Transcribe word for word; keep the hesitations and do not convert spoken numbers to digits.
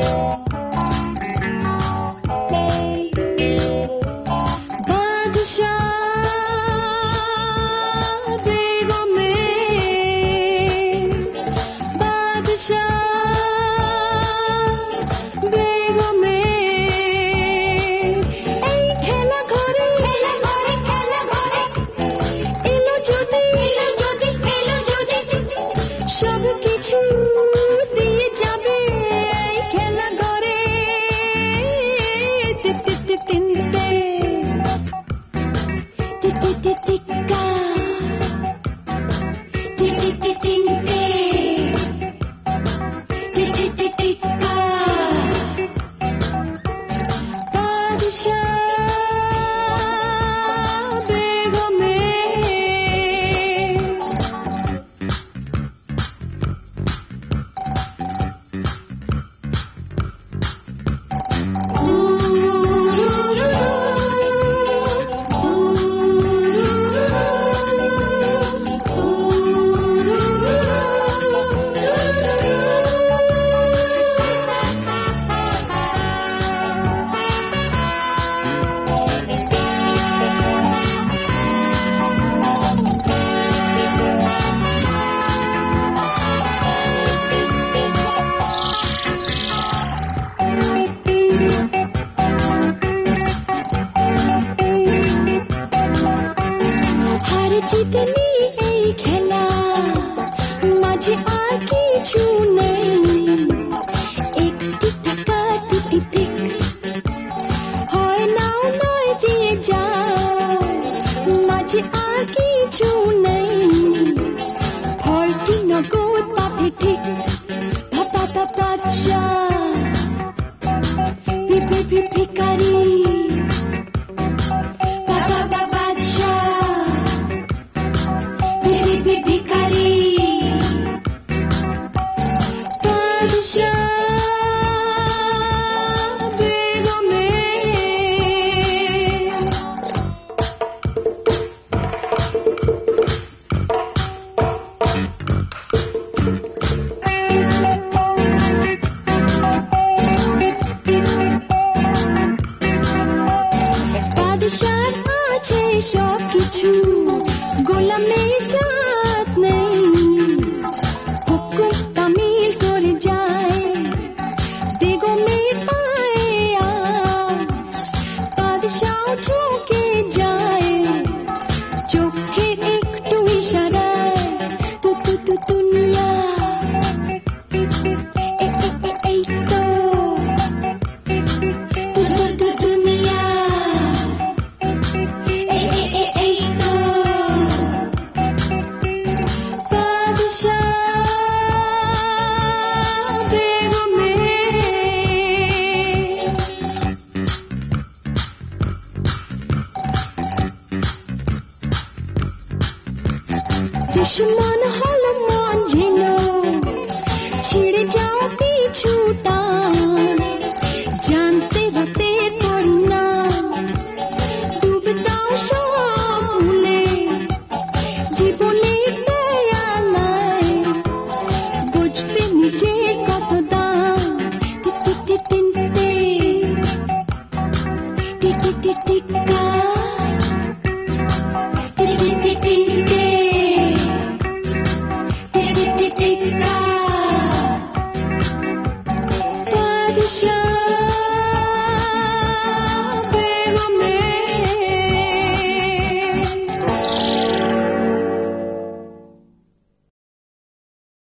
জিতনি এই খেলা মাঝে আর কিছু নেই, একটি টাকা দুটি দিক হয় নাও নয় দিয়ে যাও, মাঝে আর কিছু নেই, ফলটি নগদ পাবে ঠিক। বাবা বাবা চা পিপি পিপি কারি আছে সব কিছু, গোলামের জাত নেই, হুকুম তামিল করে যায় বেগমে পায়ে বাদশাহ ঠকে যায়, চোখে একটু ইশারায় তু তু তু দুনিয়া এই তো Shema